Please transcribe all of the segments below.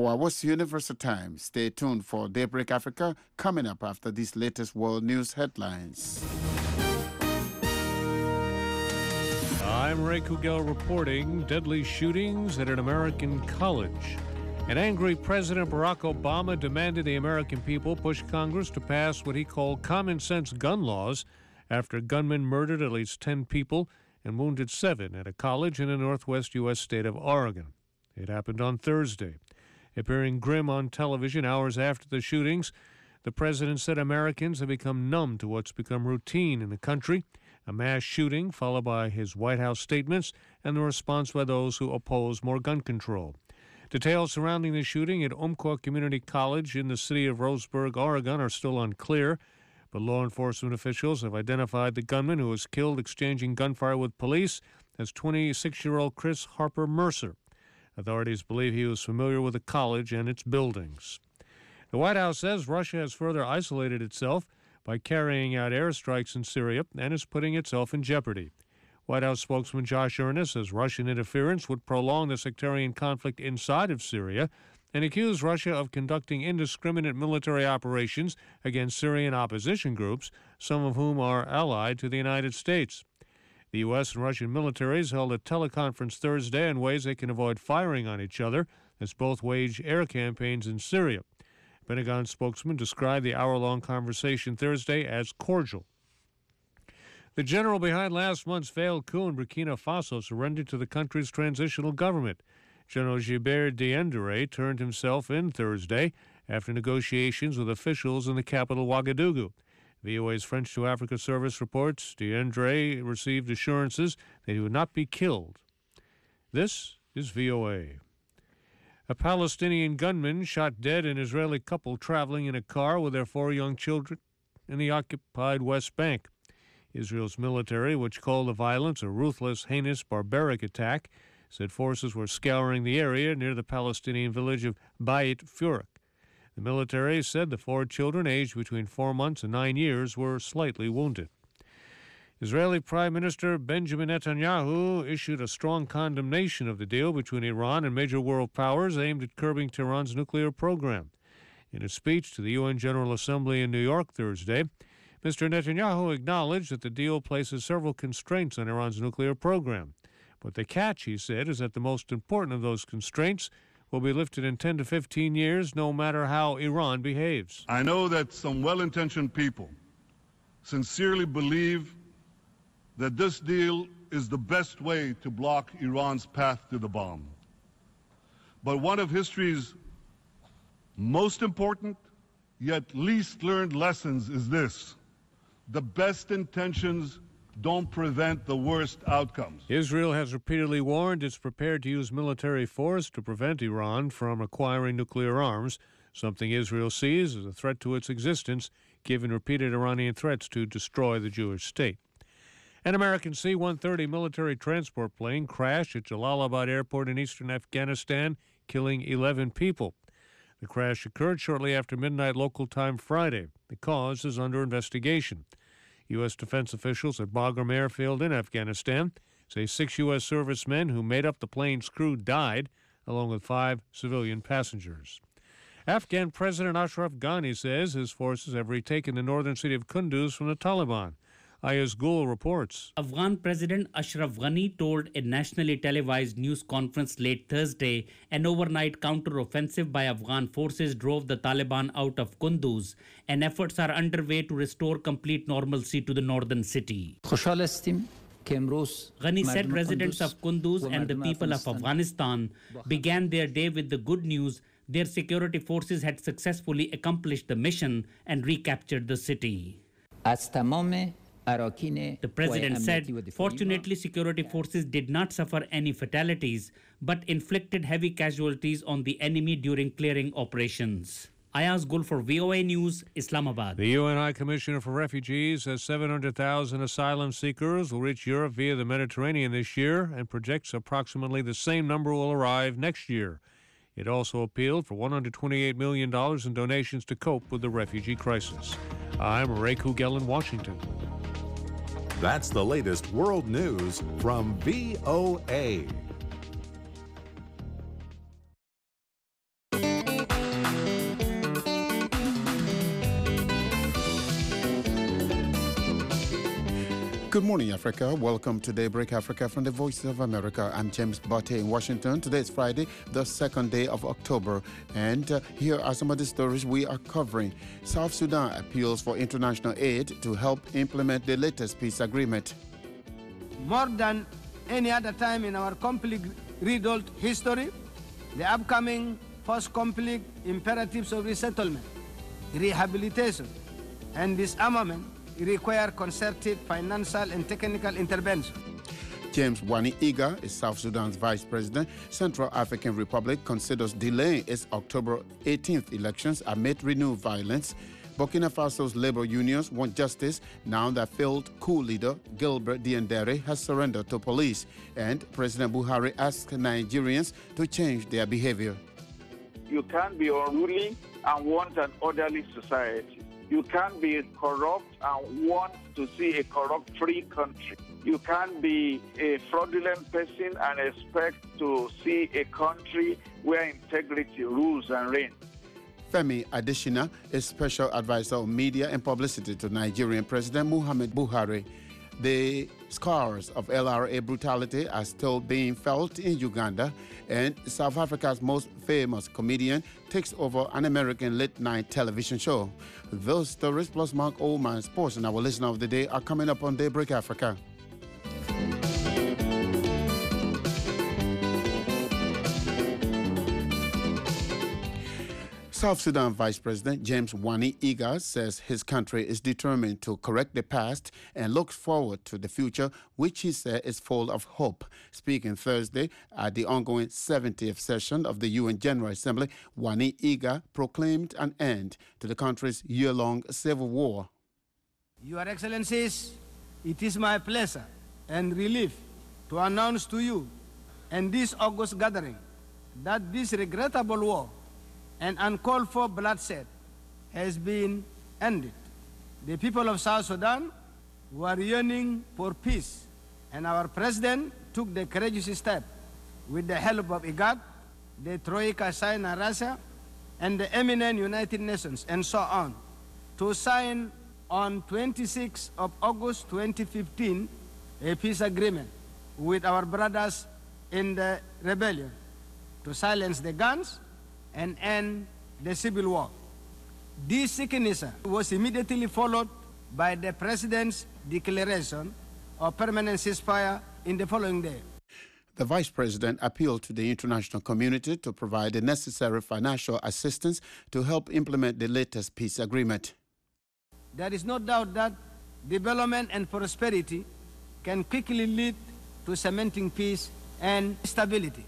our What's Universal Time. Stay tuned for Daybreak Africa coming up after these latest world news headlines. I'm Ray Kugel reporting deadly shootings at an American college. An angry President Barack Obama demanded the American people push Congress to pass what he called common-sense gun laws after gunmen murdered at least 10 people and wounded 7 at a college in the northwest U.S. state of Oregon. It happened on Thursday. Appearing grim on television hours after the shootings, the president said Americans have become numb to what's become routine in the country, a mass shooting followed by his White House statements and the response by those who oppose more gun control. Details surrounding the shooting at Umpqua Community College in the city of Roseburg, Oregon are still unclear, but law enforcement officials have identified the gunman who was killed exchanging gunfire with police as 26-year-old Chris Harper Mercer. Authorities believe he was familiar with the college and its buildings. The White House says Russia has further isolated itself by carrying out airstrikes in Syria and is putting itself in jeopardy. White House spokesman Josh Earnest says Russian interference would prolong the sectarian conflict inside of Syria and accused Russia of conducting indiscriminate military operations against Syrian opposition groups, some of whom are allied to the United States. The U.S. and Russian militaries held a teleconference Thursday on ways they can avoid firing on each other as both wage air campaigns in Syria. Pentagon spokesman described the hour-long conversation Thursday as cordial. The general behind last month's failed coup in Burkina Faso surrendered to the country's transitional government. General Gilbert Diendéré turned himself in Thursday after negotiations with officials in the capital Ouagadougou. VOA's French to Africa service reports Diendéré received assurances that he would not be killed. This is VOA. A Palestinian gunman shot dead an Israeli couple traveling in a car with their 4 young children in the occupied West Bank. Israel's military, which called the violence a ruthless, heinous, barbaric attack, said forces were scouring the area near the Palestinian village of Beit Furak. The military said the 4 children, aged between 4 months and 9 years, were slightly wounded. Israeli Prime Minister Benjamin Netanyahu issued a strong condemnation of the deal between Iran and major world powers aimed at curbing Tehran's nuclear program. In a speech to the UN General Assembly in New York Thursday, Mr. Netanyahu acknowledged that the deal places several constraints on Iran's nuclear program. But the catch, he said, is that the most important of those constraints will be lifted in 10 to 15 years, no matter how Iran behaves. I know that some well-intentioned people sincerely believe that this deal is the best way to block Iran's path to the bomb. But one of history's most important, yet least learned lessons is this: the best intentions don't prevent the worst outcomes. Israel has repeatedly warned it's prepared to use military force to prevent Iran from acquiring nuclear arms, something Israel sees as a threat to its existence, given repeated Iranian threats to destroy the Jewish state. An American C-130 military transport plane crashed at Jalalabad Airport in eastern Afghanistan, killing 11 people. The crash occurred shortly after midnight local time Friday. The cause is under investigation. U.S. defense officials at Bagram Airfield in Afghanistan say 6 U.S. servicemen who made up the plane's crew died, along with 5 civilian passengers. Afghan President Ashraf Ghani says his forces have retaken the northern city of Kunduz from the Taliban. Ayaz Gul reports. Afghan President Ashraf Ghani told a nationally televised news conference late Thursday an overnight counter-offensive by Afghan forces drove the Taliban out of Kunduz, and efforts are underway to restore complete normalcy to the northern city. Ghani said residents of Kunduz and the people of Afghanistan began their day with the good news their security forces had successfully accomplished the mission and recaptured the city. The president said, fortunately, security forces did not suffer any fatalities, but inflicted heavy casualties on the enemy during clearing operations. Ayaz Gul for VOA News, Islamabad. The UN High Commissioner for Refugees says 700,000 asylum seekers will reach Europe via the Mediterranean this year and projects approximately the same number will arrive next year. It also appealed for $128 million in donations to cope with the refugee crisis. I'm Ray Kugel in Washington. That's the latest world news from VOA. Good morning, Africa. Welcome to Daybreak Africa from the Voice of America. I'm James Botte in Washington. Today is Friday, the second day of October. And here are some of the stories we are covering. South Sudan appeals for international aid to help implement the latest peace agreement. More than any other time in our conflict riddled history, the upcoming post-conflict imperatives of resettlement, rehabilitation, and disarmament require concerted financial and technical intervention. James Wani Iga is South Sudan's vice president. Central African Republic considers delaying its October 18th elections amid renewed violence. Burkina Faso's labor unions want justice now that failed coup leader Gilbert Diendere has surrendered to police. And President Buhari asks Nigerians to change their behavior. You can't be unruly and want an orderly society. You can't be corrupt and want to see a corrupt-free country. You can't be a fraudulent person and expect to see a country where integrity rules and reigns. Femi Adesina is special advisor on media and publicity to Nigerian President Muhammadu Buhari. The scars of LRA brutality are still being felt in Uganda, and South Africa's most famous comedian takes over an American late-night television show. Those stories plus Mark Oldman's sports and our listener of the day are coming up on Daybreak Africa. South Sudan Vice President James Wani Iga says his country is determined to correct the past and looks forward to the future, which he said is full of hope. Speaking Thursday at the ongoing 70th session of the UN General Assembly, Wani Iga proclaimed an end to the country's year-long civil war. Your Excellencies, it is my pleasure and relief to announce to you and this August gathering that this regrettable war and uncalled for bloodshed has been ended. The people of South Sudan were yearning for peace, and our president took the courageous step with the help of IGAD, the Troika, China, Russia, and the eminent United Nations, and so on, to sign on 26th of August 2015 a peace agreement with our brothers in the rebellion to silence the guns and end the civil war. This signature was immediately followed by the President's declaration of permanent ceasefire in the following day. The Vice President appealed to the international community to provide the necessary financial assistance to help implement the latest peace agreement. There is no doubt that development and prosperity can quickly lead to cementing peace and stability.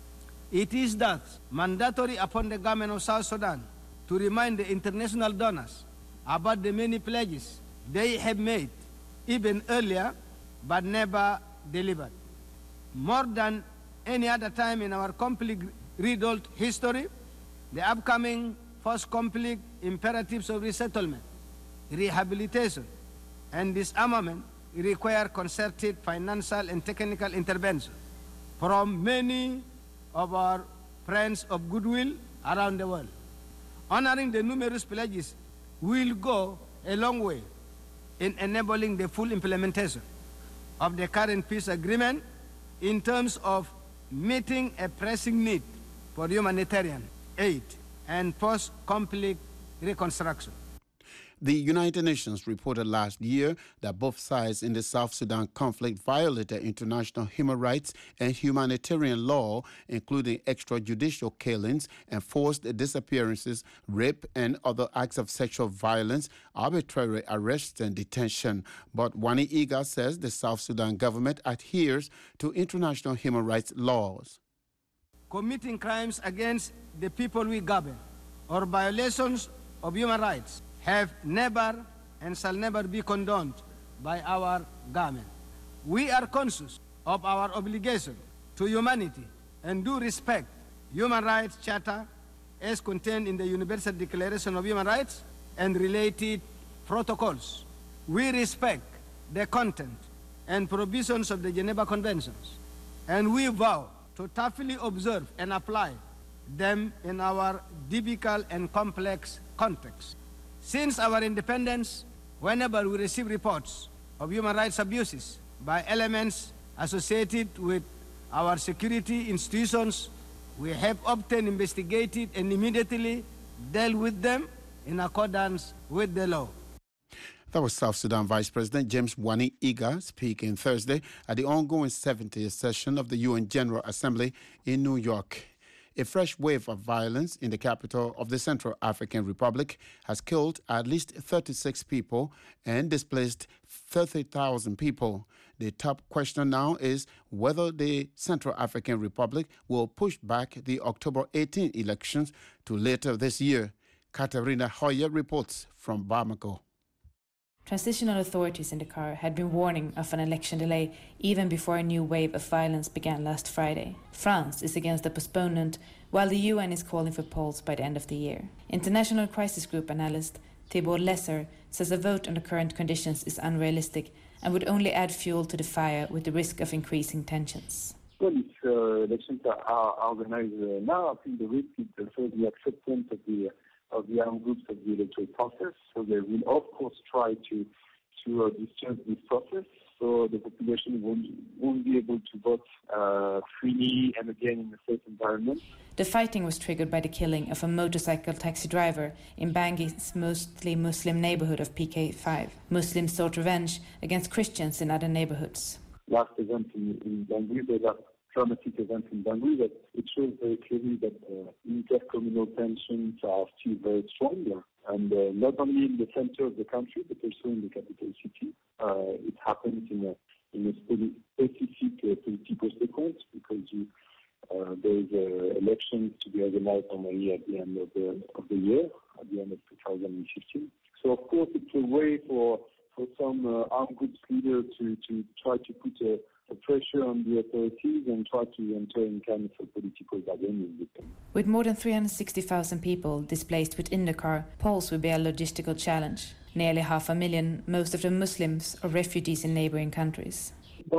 It is thus mandatory upon the government of South Sudan to remind the international donors about the many pledges they have made, even earlier, but never delivered. More than any other time in our conflict-riddled history, the upcoming post-conflict imperatives of resettlement, rehabilitation, and disarmament require concerted financial and technical intervention from many of our friends of goodwill around the world. Honoring the numerous pledges will go a long way in enabling the full implementation of the current peace agreement in terms of meeting a pressing need for humanitarian aid and post-conflict reconstruction. The United Nations reported last year that both sides in the South Sudan conflict violated international human rights and humanitarian law, including extrajudicial killings and forced disappearances, rape, and other acts of sexual violence, arbitrary arrests and detention. But Wani Iga says the South Sudan government adheres to international human rights laws. Committing crimes against the people we govern or violations of human rights have never and shall never be condoned by our government. We are conscious of our obligation to humanity and do respect human rights charter as contained in the Universal Declaration of Human Rights and related protocols. We respect the content and provisions of the Geneva Conventions, and we vow to thoroughly observe and apply them in our difficult and complex context. Since our independence, whenever we receive reports of human rights abuses by elements associated with our security institutions. We have often investigated and immediately dealt with them in accordance with the law. That was South Sudan Vice President James Wani Iga speaking Thursday at the ongoing 70th session of the UN General Assembly in New York. A fresh wave of violence in the capital of the Central African Republic has killed at least 36 people and displaced 30,000 people. The top question now is whether the Central African Republic will push back the October 18 elections to later this year. Katarina Hoyer reports from Bamako. Transitional authorities in Dakar had been warning of an election delay even before a new wave of violence began last Friday. France is against the postponement, while the UN is calling for polls by the end of the year. International Crisis Group analyst Thibault Lesser says a vote under current conditions is unrealistic and would only add fuel to the fire with the risk of increasing tensions. Well, if elections are organized now, I think the risk is also the acceptance of the armed groups of the electoral process. So they will, of course, try to disturb this process. So the population won't be able to vote freely and again in a safe environment. The fighting was triggered by the killing of a motorcycle taxi driver in Bangi's mostly Muslim neighborhood of PK5. Muslims sought revenge against Christians in other neighborhoods. Last event in Bangui, the last traumatic event in Bangui, that it shows very clearly that intercommunal tensions are still very strong there. And not only in the center of the country, but also in the capital city. It happens in a specific political sequence because there is elections to be organized normally at the end of the year, at the end of 2015. So, of course, it's a way for some armed groups leaders to try to put a pressure on the authorities and try to enter in kind of a political bargaining with them. With more than 360,000 people displaced within Dakar, polls will be a logistical challenge. Nearly 500,000, most of them Muslims or refugees in neighboring countries.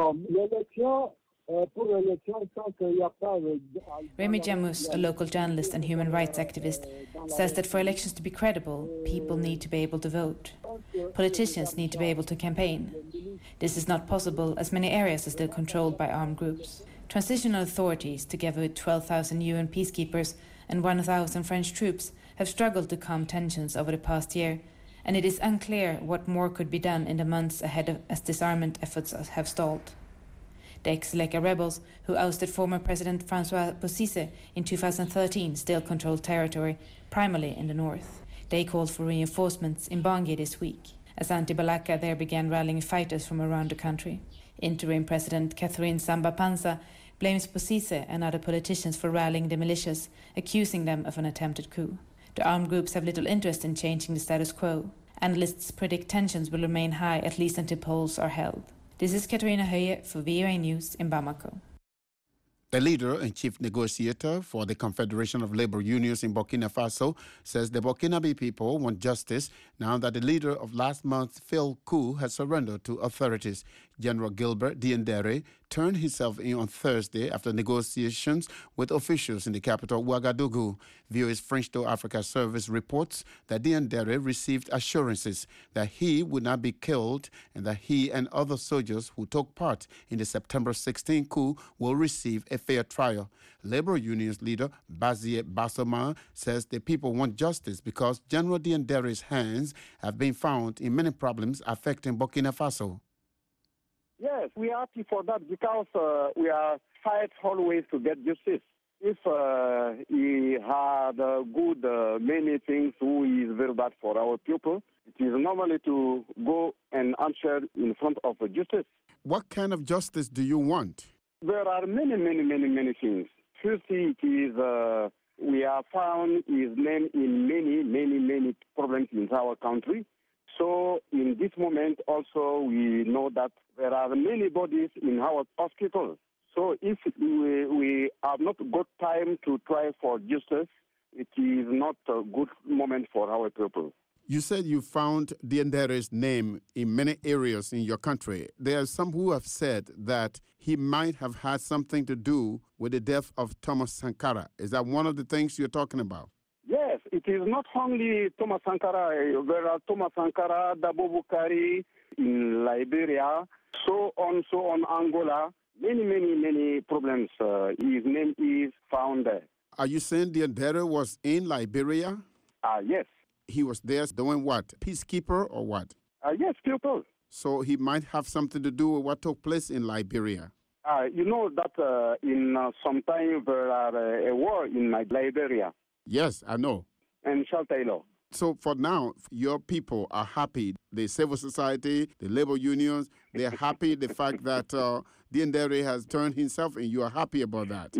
Remy Jamus, a local journalist and human rights activist, says that for elections to be credible, people need to be able to vote. Politicians need to be able to campaign. This is not possible as many areas are still controlled by armed groups. Transitional authorities, together with 12,000 UN peacekeepers and 1,000 French troops, have struggled to calm tensions over the past year, and it is unclear what more could be done in the months ahead as disarmament efforts have stalled. The ex-Seleka rebels, who ousted former President Francois Bozizé in 2013, still control territory, primarily in the north. They called for reinforcements in Bangui this week, as anti-Balaka there began rallying fighters from around the country. Interim President Catherine Samba Panza blames Bozizé and other politicians for rallying the militias, accusing them of an attempted coup. The armed groups have little interest in changing the status quo. Analysts predict tensions will remain high at least until polls are held. This is Katarina Hoyer for VOA News in Bamako. The leader and chief negotiator for the Confederation of Labor Unions in Burkina Faso says the Burkinabe people want justice now that the leader of last month's failed coup has surrendered to authorities. General Gilbert Diendere turned himself in on Thursday after negotiations with officials in the capital, Ouagadougou. VOA's French to Africa service reports that Diendere received assurances that he would not be killed and that he and other soldiers who took part in the September 16 coup will receive a fair trial. Labor Unions leader Bazier Bassoma says the people want justice because General Diendere's hands have been found in many problems affecting Burkina Faso. Yes, we are happy for that because we are fight always to get justice. If he had good many things who is very bad for our people, it is normally to go and answer in front of justice. What kind of justice do you want? There are many things. Firstly, it is we have found his name in many problems in our country. So in this moment also we know that there are many bodies in our hospitals. So if we have not got time to try for justice, it is not a good moment for our people. You said you found Diendere's name in many areas in your country. There are some who have said that he might have had something to do with the death of Thomas Sankara. Is that one of the things you're talking about? Yes. Yes, it is not only Thomas Sankara. There are Thomas Sankara, Dabo Bukari in Liberia, so on Angola. Many problems. His name is found there. Are you saying Diendere was in Liberia? Yes. He was there doing what? Peacekeeper or what? Yes, people. So he might have something to do with what took place in Liberia. You know that in some time there are a war in Liberia. Yes, I know. And Charles Taylor. So for now, your people are happy. The civil society, the labor unions, they're happy the fact that Diendere has turned himself in. You are happy about that?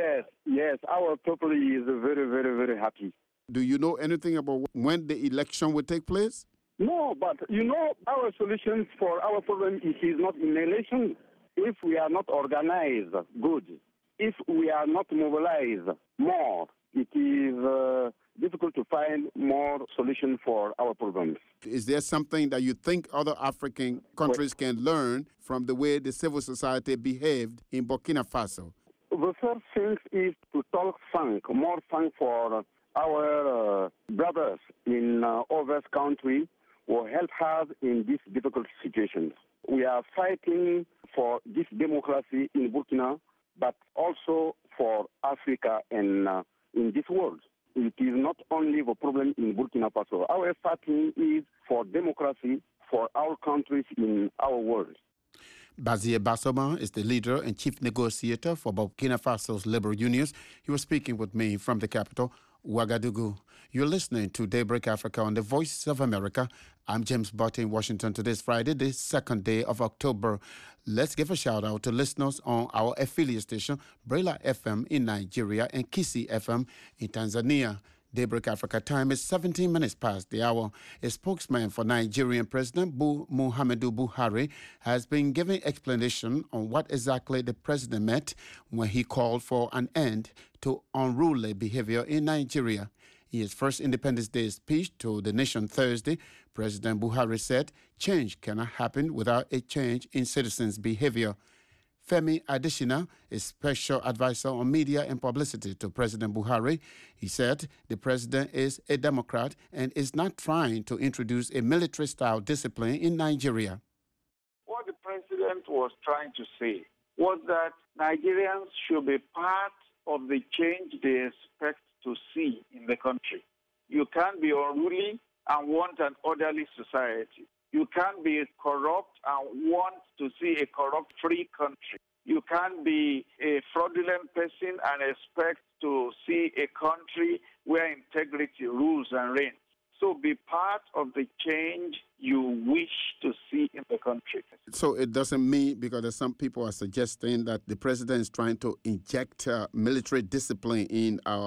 Yes. Our people is very happy. Do you know anything about when the election will take place? No, but you know our solution for our problem is not in election. If we are not organized good, if we are not mobilized more, it is difficult to find more solution for our problems. Is there something that you think other African countries can learn from the way the civil society behaved in Burkina Faso? The first thing is to talk more for our brothers in other countries who help us in these difficult situations. We are fighting for this democracy in Burkina, but also for Africa and in this world. It is not only the problem in Burkina Faso. Our fighting is for democracy for our countries in our world. Bazier Bassoma is the leader and chief negotiator for Burkina Faso's labor unions. He was speaking with me from the capital, Ouagadougou. You're listening to Daybreak Africa on the Voice of America. I'm James Butt in Washington. Today's Friday, the second day of October. Let's give a shout out to listeners on our affiliate station, Brela FM in Nigeria and Kisi FM in Tanzania. Daybreak Africa time is 17 minutes past the hour. A spokesman for Nigerian President Muhammadu Buhari has been giving explanation on what exactly the president meant when he called for an end to unruly behavior in Nigeria. In his first Independence Day speech to the nation Thursday, President Buhari said change cannot happen without a change in citizens' behavior. Femi Adesina is special advisor on media and publicity to President Buhari. He said the president is a Democrat and is not trying to introduce a military-style discipline in Nigeria. What the president was trying to say was that Nigerians should be part of the change they expect to see in the country. You can't be unruly and want an orderly society. You can't be corrupt and want to see a corrupt-free country. You can't be a fraudulent person and expect to see a country where integrity rules and reigns. So be part of the change you wish to see in the country. So it doesn't mean, because some people are suggesting that the president is trying to inject military discipline in our...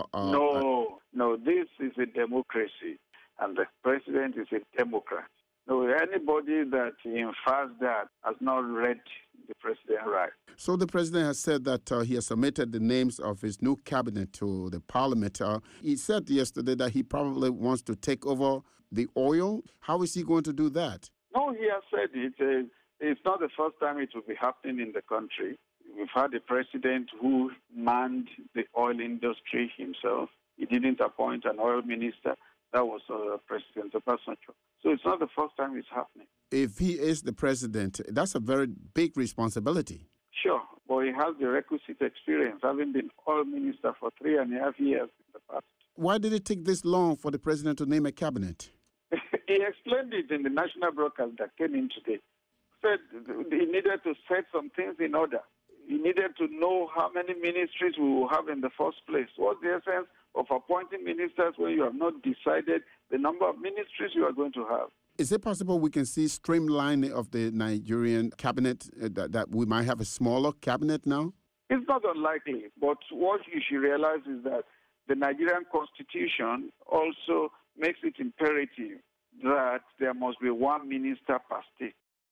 No, this is a democracy, and the president is a Democrat. No, anybody that infers that has not read the president right. So the president has said that he has submitted the names of his new cabinet to the parliament. He said yesterday that he probably wants to take over the oil. How is he going to do that? No, he has said it. It's not the first time it will be happening in the country. We've had a president who manned the oil industry himself. He didn't appoint an oil minister. That was President Obasanjo. So it's not the first time it's happening. If he is the president, that's a very big responsibility. Sure, but he has the requisite experience, having been oil minister for 3.5 years in the past. Why did it take this long for the president to name a cabinet? He explained it in the national broadcast that came in today. Said he needed to set some things in order. He needed to know how many ministries we will have in the first place. What's the essence of appointing ministers when you have not decided the number of ministries you are going to have? Is it possible we can see streamlining of the Nigerian cabinet, that we might have a smaller cabinet now? It's not unlikely, but what you should realize is that the Nigerian constitution also makes it imperative that there must be one minister per state.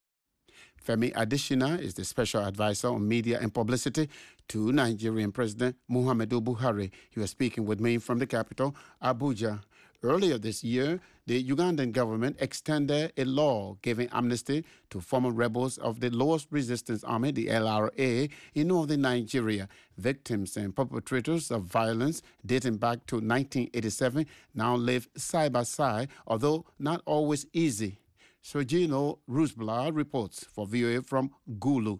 Femi Adesina is the special advisor on media and publicity to Nigerian President Muhammadu Buhari. He was speaking with me from the capital, Abuja. Earlier this year, the Ugandan government extended a law giving amnesty to former rebels of the Lord's Resistance Army, the LRA, in northern Nigeria. Victims and perpetrators of violence dating back to 1987 now live side by side, although not always easy. Sergino Rusbla reports for VOA from Gulu.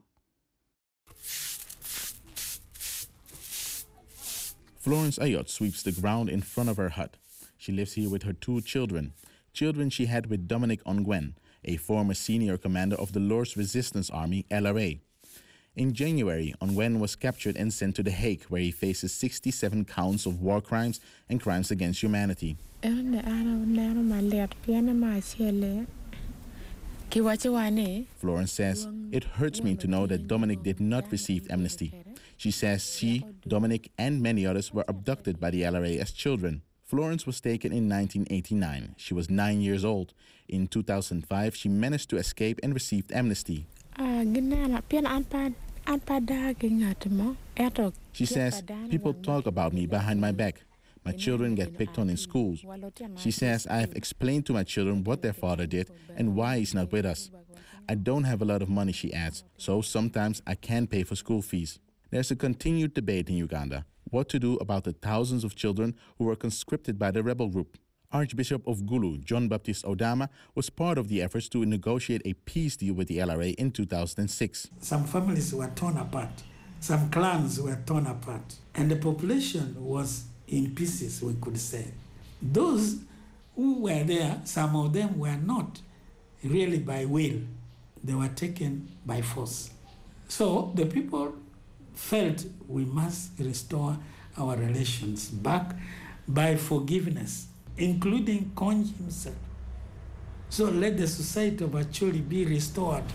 Florence Ayot sweeps the ground in front of her hut. She lives here with her 2 children she had with Dominic Ongwen, a former senior commander of the Lord's Resistance Army, LRA. In January, Ongwen was captured and sent to The Hague, where he faces 67 counts of war crimes and crimes against humanity. Florence says, "It hurts me to know that Dominic did not receive amnesty." She says she, Dominic, and many others were abducted by the LRA as children. Florence was taken in 1989. She was 9 years old. In 2005, she managed to escape and received amnesty. She says, "People talk about me behind my back. My children get picked on in schools." She says, "I have explained to my children what their father did and why he's not with us. I don't have a lot of money," she adds, "so sometimes I can't pay for school fees." There's a continued debate in Uganda what to do about the thousands of children who were conscripted by the rebel group. Archbishop of Gulu, John Baptist Odama, was part of the efforts to negotiate a peace deal with the LRA in 2006. Some families were torn apart, some clans were torn apart, and the population was in pieces, we could say. Those who were there, some of them were not really by will, they were taken by force. So the people felt we must restore our relations back by forgiveness, including Kony himself. So let the society of Acholi be restored.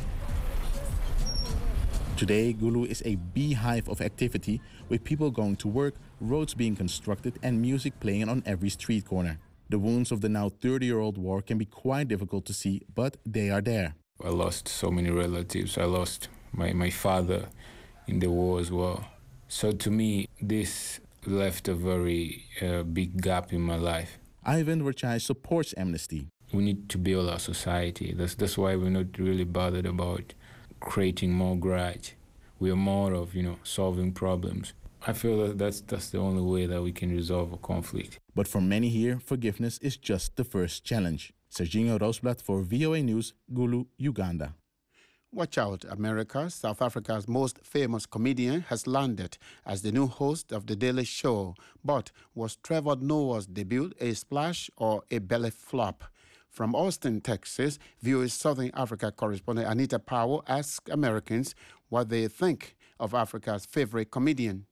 Today, Gulu is a beehive of activity, with people going to work, roads being constructed, and music playing on every street corner. The wounds of the now 30-year-old war can be quite difficult to see, but they are there. I lost so many relatives. I lost my father in the war as well. So to me, this left a very big gap in my life. Ivan Verchai supports amnesty. We need to build our society. That's why we're not really bothered about creating more grudge. We are more of, solving problems. I feel that that's the only way that we can resolve a conflict. But for many here, forgiveness is just the first challenge. Serginho Roosblad for VOA News, Gulu, Uganda. Watch out, America. South Africa's most famous comedian has landed as the new host of The Daily Show. But was Trevor Noah's debut a splash or a belly flop? From Austin, Texas, VOA's Southern Africa correspondent Anita Powell asks Americans what they think of Africa's favorite comedian.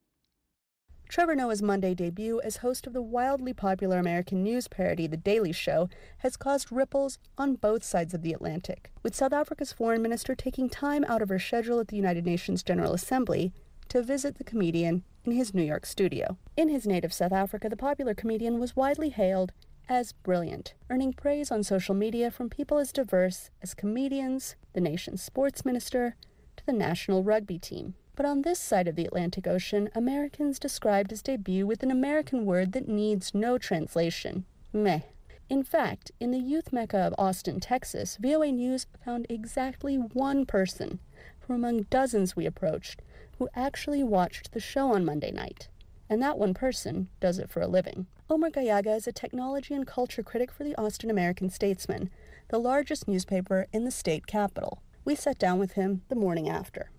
Trevor Noah's Monday debut as host of the wildly popular American news parody The Daily Show has caused ripples on both sides of the Atlantic, with South Africa's foreign minister taking time out of her schedule at the United Nations General Assembly to visit the comedian in his New York studio. In his native South Africa, the popular comedian was widely hailed as brilliant, earning praise on social media from people as diverse as comedians, the nation's sports minister, to the national rugby team. But on this side of the Atlantic Ocean, Americans described his debut with an American word that needs no translation: meh. In fact, in the youth mecca of Austin, Texas, VOA News found exactly one person from among dozens we approached who actually watched the show on Monday night. And that one person does it for a living. Omar Gallaga is a technology and culture critic for the Austin American-Statesman, the largest newspaper in the state capital. We sat down with him the morning after.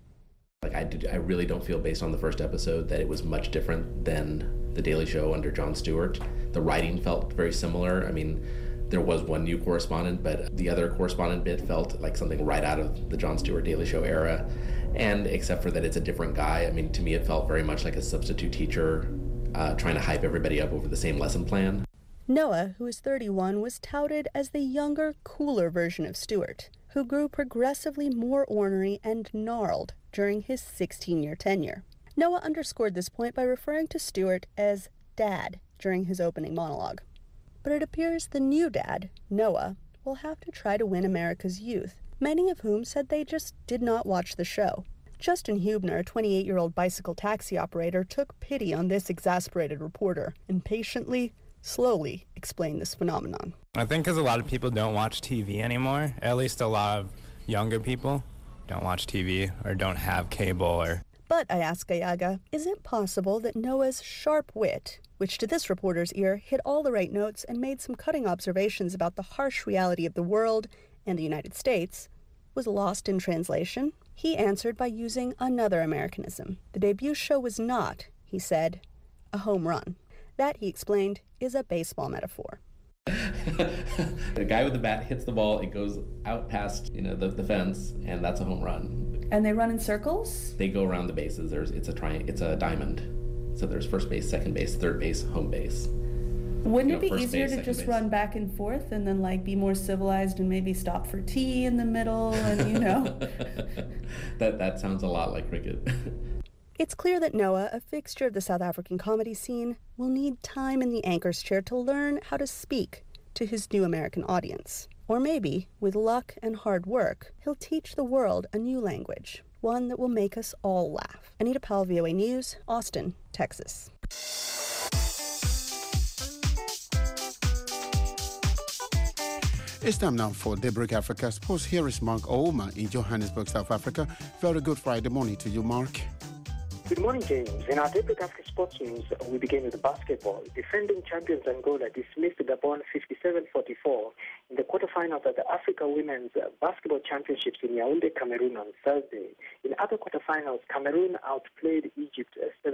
I really don't feel, based on the first episode, that it was much different than The Daily Show under Jon Stewart. The writing felt very similar. I mean, there was one new correspondent, but the other correspondent bit felt like something right out of the Jon Stewart Daily Show era. And except for that it's a different guy, I mean, to me it felt very much like a substitute teacher trying to hype everybody up over the same lesson plan. Noah, who is 31, was touted as the younger, cooler version of Stewart, who grew progressively more ornery and gnarled during his 16-year tenure. Noah underscored this point by referring to Stewart as Dad during his opening monologue. But it appears the new dad, Noah, will have to try to win America's youth, many of whom said they just did not watch the show. Justin Hubner, a 28-year-old bicycle taxi operator, took pity on this exasperated reporter, impatiently slowly explain this phenomenon. I think because a lot of people don't watch TV anymore, at least a lot of younger people don't watch TV or don't have cable or... But, I ask Gallaga, is it possible that Noah's sharp wit, which to this reporter's ear hit all the right notes and made some cutting observations about the harsh reality of the world and the United States, was lost in translation? He answered by using another Americanism. The debut show was not, he said, a home run. That, he explained, is a baseball metaphor. The guy with the bat hits the ball, it goes out past the fence, and that's a home run. And they run in circles? They go around the bases. It's a diamond. So there's first base, second base, third base, home base. Wouldn't it be easier to just run back and forth and then be more civilized and maybe stop for tea in the middle and That sounds a lot like cricket. It's clear that Noah, a fixture of the South African comedy scene, will need time in the anchor's chair to learn how to speak to his new American audience. Or maybe, with luck and hard work, he'll teach the world a new language, one that will make us all laugh. Anita Powell, VOA News, Austin, Texas. It's time now for Daybreak Africa Sports. Here is Mark Ouma in Johannesburg, South Africa. Very good Friday morning to you, Mark. Good morning, James. In our Daybreak Africa Sports News, we begin with basketball. Defending champions Angola dismissed Gabon 57-44 in the quarterfinals of the Africa Women's Basketball Championships in Yaoundé, Cameroon on Thursday. In other quarterfinals, Cameroon outplayed Egypt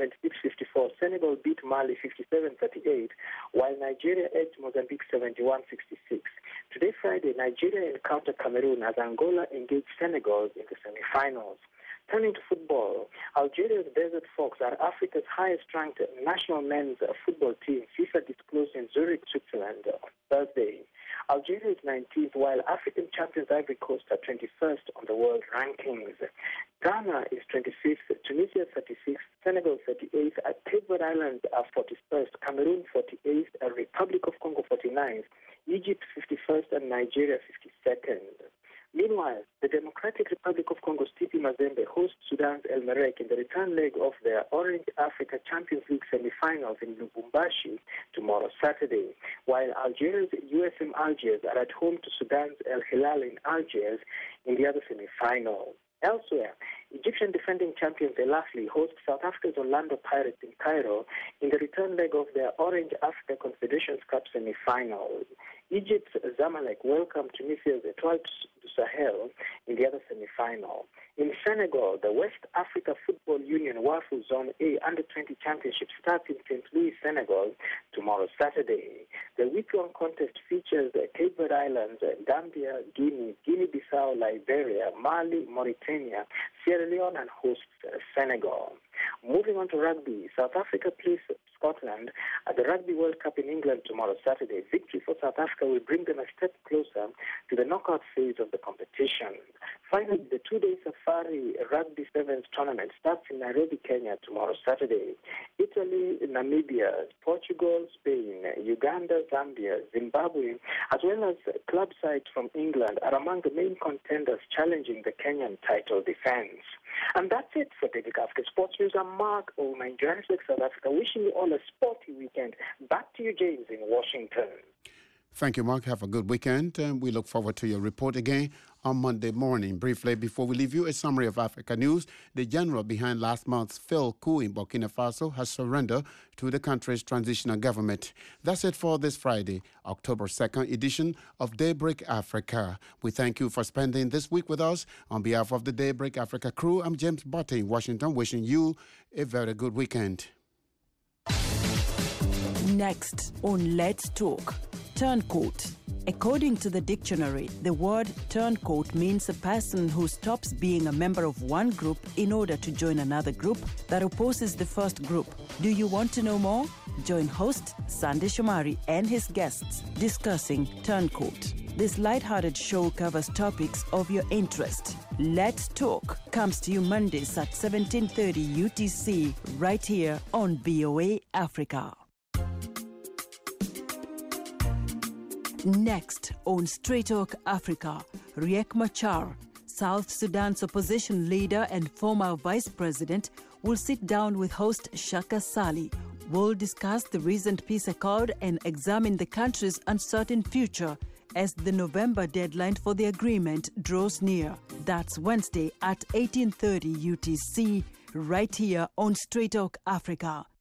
76-54. Senegal beat Mali 57-38, while Nigeria edged Mozambique 71-66. Today, Friday, Nigeria encountered Cameroon as Angola engaged Senegal in the semi-finals. Turning to football, Algeria's Desert Fox are Africa's highest-ranked national men's football team, FIFA disclosed in Zurich, Switzerland on Thursday. Algeria is 19th, while African champions Ivory Coast are 21st on the world rankings. Ghana is 25th, Tunisia 36th, Senegal 38th, Cape Verde Islands are 41st, Cameroon 48th, Republic of Congo 49th, Egypt 51st, and Nigeria 52nd. Meanwhile, the Democratic Republic of Congo's TP Mazembe hosts Sudan's El Merreikh in the return leg of their Orange Africa Champions League semi-finals in Lubumbashi tomorrow, Saturday, while Algeria's USM Algiers are at home to Sudan's El Hilal in Algiers in the other semi-final. Elsewhere, Egyptian defending champions El Ahly host South Africa's Orlando Pirates in Cairo in the return leg of their Orange Africa Confederations Cup semi-final. Egypt's Zamalek welcomed Tunisia's Etoile du Sahel in the other semi-final. In Senegal, the West Africa Football Union WAFU Zone A Under-20 Championship starts in St. Louis, Senegal, tomorrow, Saturday. The week-long contest features Cape Verde Islands, Gambia, Guinea, Guinea-Bissau, Liberia, Mali, Mauritania, Sierra Leone, and hosts Senegal. Moving on to rugby, South Africa plays Scotland at the Rugby World Cup in England tomorrow, Saturday. Victory for South Africa will bring them a step closer to the knockout phase of the competition. Finally, the two-day Safari Rugby Sevens tournament starts in Nairobi, Kenya tomorrow, Saturday. Italy, Namibia, Portugal, Spain, Uganda, Zambia, Zimbabwe, as well as club sides from England are among the main contenders challenging the Kenyan title defense. And that's it for Daybreak Africa Sports News. I'm Mark Ouma in Johannesburg, South Africa, wishing you all a sporty weekend. Back to you, James, in Washington. Thank you, Mark. Have a good weekend. We look forward to your report again on Monday morning. Briefly, before we leave you, a summary of Africa news. The general behind last month's failed coup in Burkina Faso has surrendered to the country's transitional government. That's it for this Friday, October 2nd edition of Daybreak Africa. We thank you for spending this week with us. On behalf of the Daybreak Africa crew, I'm James Botte in Washington, wishing you a very good weekend. Next on Let's Talk. Turncoat. According to the dictionary, the word turncoat means a person who stops being a member of one group in order to join another group that opposes the first group. Do you want to know more? Join host Sandy Shomari and his guests discussing Turncoat. This lighthearted show covers topics of your interest. Let's Talk comes to you Mondays at 17:30 UTC right here on VOA Africa. Next on Straight Talk Africa, Riek Machar, South Sudan's opposition leader and former vice president, will sit down with host Shaka Sali will discuss the recent peace accord and examine the country's uncertain future as the November deadline for the agreement draws near. That's Wednesday at 18:30 UTC, right here on Straight Talk Africa.